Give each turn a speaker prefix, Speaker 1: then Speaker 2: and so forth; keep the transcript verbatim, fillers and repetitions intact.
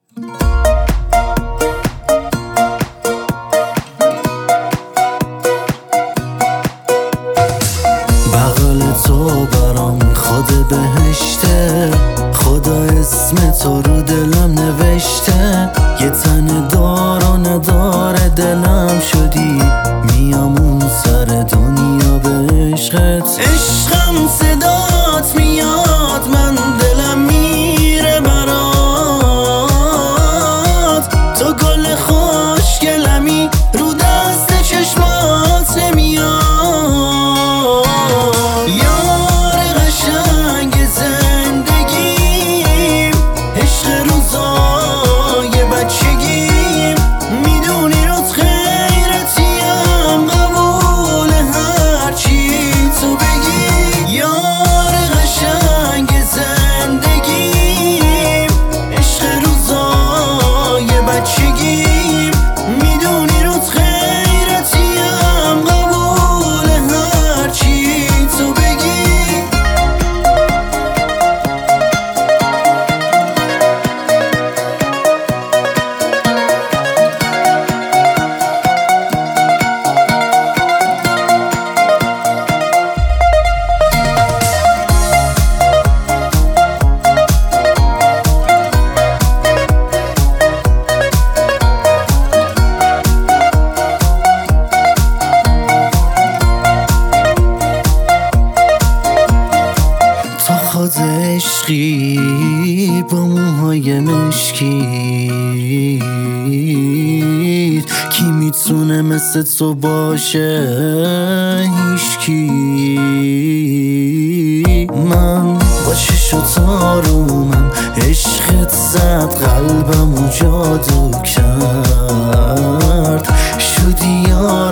Speaker 1: بغل تو برام خود بهشته، خدا اسم تو رو دلم نوشته. یه تن دار و نداره دلم شدی، میام اون سر دنیا به عشقت. عشقم صدات میاد، من دلم میره برات. تو گل خوشگلمی رو دست چشمات نمیاد. یار قشنگ زندگیم، عشق روزای بچگیم. میدونی روت خیرتیم، قبول هرچی تو بگی. یار قشنگ زندگیم، عشق روزای بچگیم. میدونی روت خیرتیم، قبول هرچی تو بگی. تو خود عشقی با موهای مشکی، کی میتونه مثل تو باشه؟ هیچکی. من با چشم تارومم عشقت زد، قلبمو جادو کرد. شدی یار